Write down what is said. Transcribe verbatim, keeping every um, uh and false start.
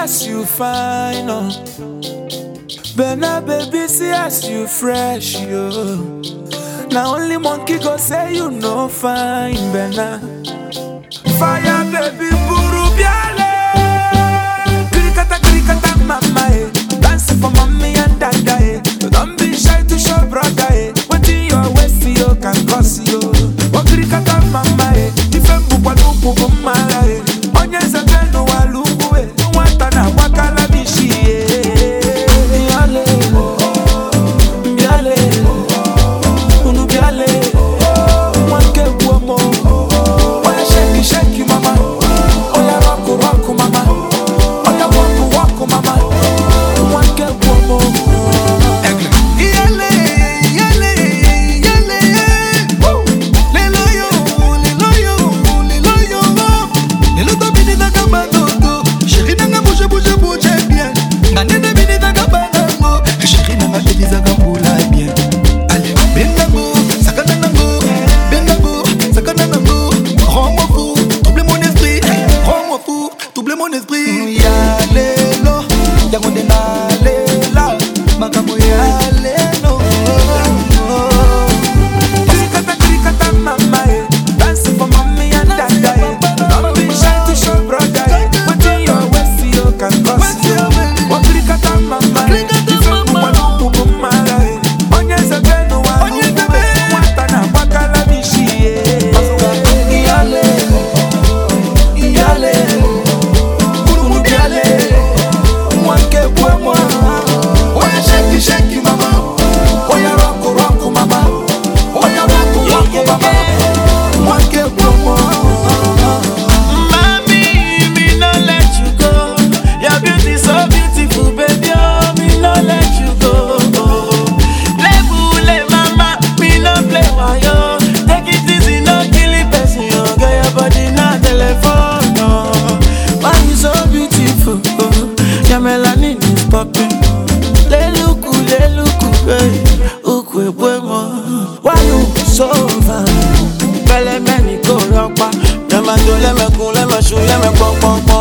as you fine, oh. Bena baby, see as you fresh, yo. Now only monkey go say you no fine, Bena. Fire baby, buru biale. Krikata krikata mama, eh. Dancing for mommy and dada, eh. Don't be shy to show brother, eh. What in your waist, you can cause you. Oh krikata mama, eh. Ifembu kwa lupu bumala, eh. Onyeza beno walubu, eh. Watana wakala bishi, eh. Biale, biale, unu biale, wanke buomo. Oya shake shake mama, oya rock rock mama, oya walk walk mama, wanke buomo. Biale, biale, biale, lelo yo, lelo yo, lelo yo, lelo to bini na kabano to, chérie nanga bouge bouge bouge bien, ngane na bini na kabano, chérie nanga bini na kabula bien. Allez, bendango, sakana nango, bendango, sakana nango, rends-moi fou, double mon esprit, rends-moi fou, double mon esprit. Ya lelo, ya gonde na lela, makambo ya lelo. Krikata krikata mama, eh. Dancing for mommy and dada, eh. Don't be shy to show brother, eh. What in your waist you can cause you. Oh krikata mama, eh. Ifembu kwa lupu bumala, eh. Onyeza beno walubu, eh. Watana wakala bishi, eh. Iyale, iyale, unu biale, wanke buemo. Oya shake shake mama, oya rock rock mama, oya rock rock mama, wanke buemo. Mommy, me no let you go. Your beauty so beautiful, baby. Oh, me no let you go. Lebule mama, me no play wayo. Take it easy, no kill it, person. Oh, get your body na telephone. Oh, why you so beautiful? Oh, your melanin is popping. Leluku, leluku, hey, ukwe buemo. Why you so fine? Bele meni ko ropa. Lema do, lema kun, lema shu, lema pom pom pom.